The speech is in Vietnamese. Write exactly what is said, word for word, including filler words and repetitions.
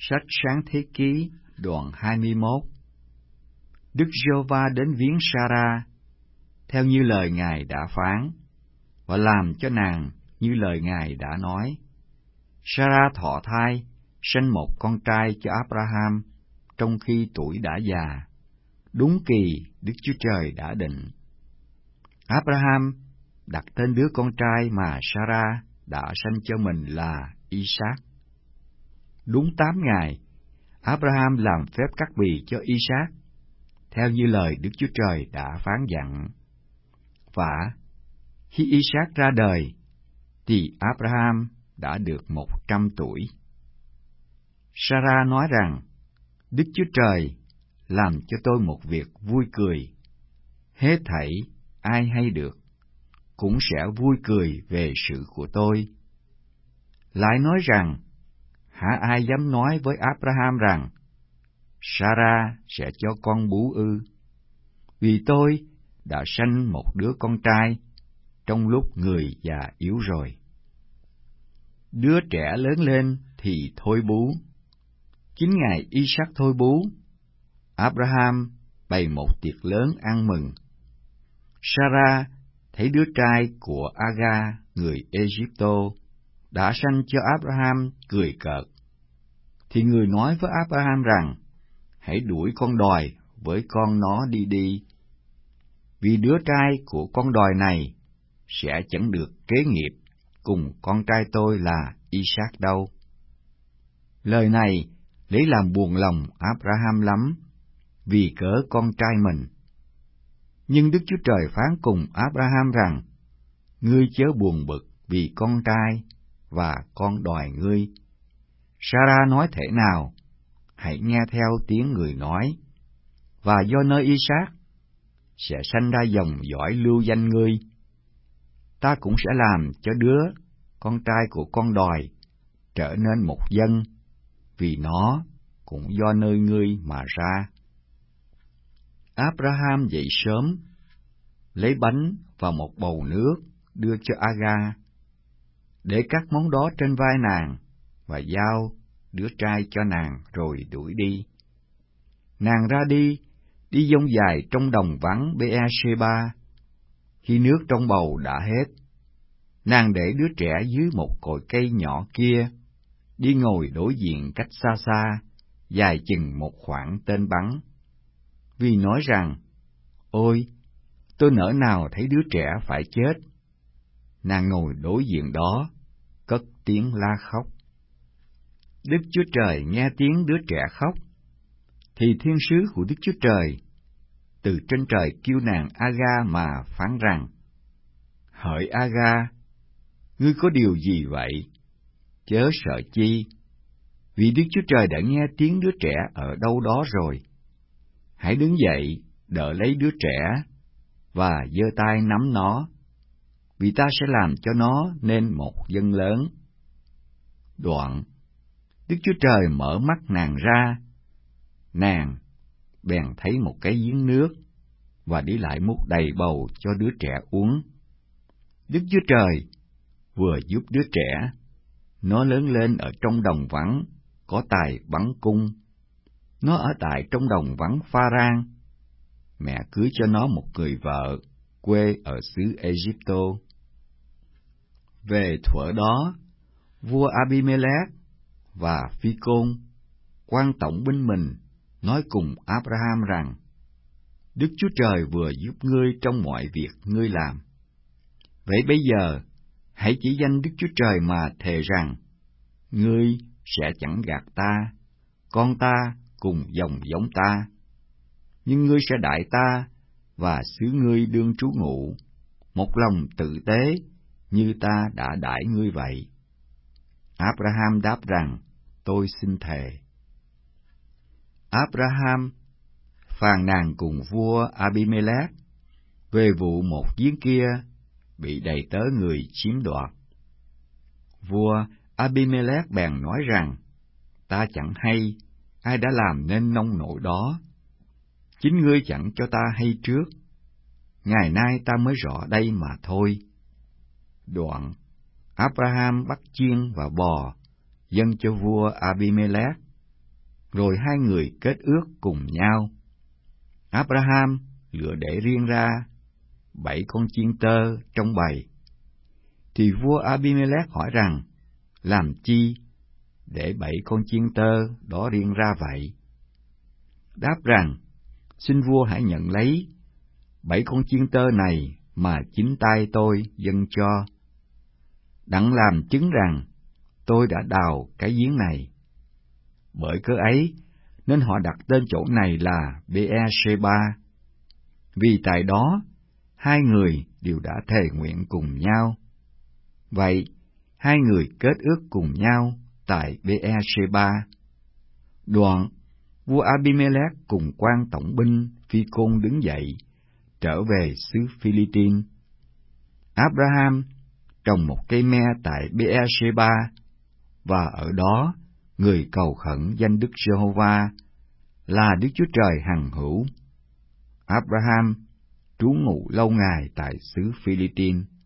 Sách Sáng Thế Ký đoạn hai mươi mốt. Đức Giê-hô-va đến viếng Sa-ra, theo như lời Ngài đã phán, và làm cho nàng như lời Ngài đã nói. Sa-ra thọ thai, sanh một con trai cho Áp-ra-ham, trong khi tuổi đã già, đúng kỳ Đức Chúa Trời đã định. Áp-ra-ham đặt tên đứa con trai mà Sa-ra đã sanh cho mình là I-sác. Đúng tám ngày, Áp-ra-ham làm phép cắt bì cho I-sác, theo như lời Đức Chúa Trời đã phán dặn. Và khi I-sác ra đời, thì Áp-ra-ham đã được một trăm tuổi. Sa-ra nói rằng, Đức Chúa Trời làm cho tôi một việc vui cười, hết thảy ai hay được, cũng sẽ vui cười về sự của tôi. Lại nói rằng, hả ai dám nói với Áp-ra-ham rằng, Sa-ra sẽ cho con bú ư? Vì tôi đã sanh một đứa con trai, trong lúc người già yếu rồi. Đứa trẻ lớn lên thì thôi bú. Chính ngày I-sác thôi bú, Áp-ra-ham bày một tiệc lớn ăn mừng. Sa-ra thấy đứa trai của A-ga, người Ê-díp-tô, đã sanh cho Áp-ra-ham cười cợt, thì người nói với Áp-ra-ham rằng, hãy đuổi con đòi với con nó đi đi, vì đứa trai của con đòi này sẽ chẳng được kế nghiệp cùng con trai tôi là I-sác đâu. Lời này lấy làm buồn lòng Áp-ra-ham lắm, vì cớ con trai mình. Nhưng Đức Chúa Trời phán cùng Áp-ra-ham rằng, ngươi chớ buồn bực vì con trai và con đòi ngươi. Sa-ra nói thế nào, hãy nghe theo tiếng người nói, và do nơi I-sác sẽ sanh ra dòng dõi lưu danh ngươi. Ta cũng sẽ làm cho đứa con trai của con đòi trở nên một dân, vì nó cũng do nơi ngươi mà ra. Áp-ra-ham dậy sớm, lấy bánh và một bầu nước đưa cho A-ga, để các món đó trên vai nàng, và giao đứa trai cho nàng rồi đuổi đi. Nàng ra đi, đi dông dài trong đồng vắng Bê-e-sê-ba. Khi nước trong bầu đã hết, nàng để đứa trẻ dưới một cội cây nhỏ kia, đi ngồi đối diện cách xa xa, dài chừng một khoảng tên bắn. Vì nói rằng, ôi, tôi nỡ nào thấy đứa trẻ phải chết. Nàng ngồi đối diện đó, cất tiếng la khóc. Đức Chúa Trời nghe tiếng đứa trẻ khóc, thì thiên sứ của Đức Chúa Trời từ trên trời kêu nàng A-ga mà phán rằng, hỡi A-ga, ngươi có điều gì vậy? Chớ sợ chi, vì Đức Chúa Trời đã nghe tiếng đứa trẻ ở đâu đó rồi. Hãy đứng dậy, đỡ lấy đứa trẻ, và giơ tay nắm nó, vì ta sẽ làm cho nó nên một dân lớn. Đoạn, Đức Chúa Trời mở mắt nàng ra, nàng bèn thấy một cái giếng nước, và đi lại múc đầy bầu cho đứa trẻ uống. Đức Chúa Trời vừa giúp đứa trẻ, nó lớn lên ở trong đồng vắng, có tài bắn cung. Nó ở tại trong đồng vắng Pha-rang. Mẹ cưới cho nó một người vợ, quê ở xứ Ê-díp-tô. Về thuở đó, vua A-bi-mê-lét và Phi-côn, quan tổng binh mình, nói cùng Áp-ra-ham rằng, Đức Chúa Trời vừa giúp ngươi trong mọi việc ngươi làm. Vậy bây giờ, hãy chỉ danh Đức Chúa Trời mà thề rằng, ngươi sẽ chẳng gạt ta, con ta cùng dòng giống ta, nhưng ngươi sẽ đãi ta và xứ ngươi đương trú ngụ, một lòng tử tế như ta đã đãi ngươi vậy. Áp-ra-ham đáp rằng, tôi xin thề. Áp-ra-ham phàn nàn cùng vua A-bi-mê-lét về vụ một giếng kia bị đầy tớ người chiếm đoạt. Vua A-bi-mê-lét bèn nói rằng, ta chẳng hay ai đã làm nên nông nổi đó. Chính ngươi chẳng cho ta hay trước, ngày nay ta mới rõ đây mà thôi. Đoạn, Áp-ra-ham bắt chiên và bò dâng cho vua A-bi-mê-lét, rồi hai người kết ước cùng nhau. Abraham lựa để riêng ra bảy con chiên tơ trong bầy. Thì vua Abimelech hỏi rằng, làm chi để bảy con chiên tơ đó riêng ra vậy? Đáp rằng, xin vua hãy nhận lấy bảy con chiên tơ này mà chính tay tôi dâng cho, đặng làm chứng rằng tôi đã đào cái giếng này. Bởi cớ ấy nên họ đặt tên chỗ này là Bê-e-sê-ba, vì tại đó hai người đều đã thề nguyện cùng nhau. Vậy hai người kết ước cùng nhau tại Bê-e-sê-ba. Đoạn vua Abimelech cùng quan tổng binh Phi Côn đứng dậy, trở về xứ Phi-li-tin. Abraham trồng một cây me tại Bê-e-sê-ba, và ở đó người cầu khẩn danh Đức Giê-hô-va là Đức Chúa Trời hằng hữu. Abraham trú ngụ lâu ngày tại xứ Phi-li-tin.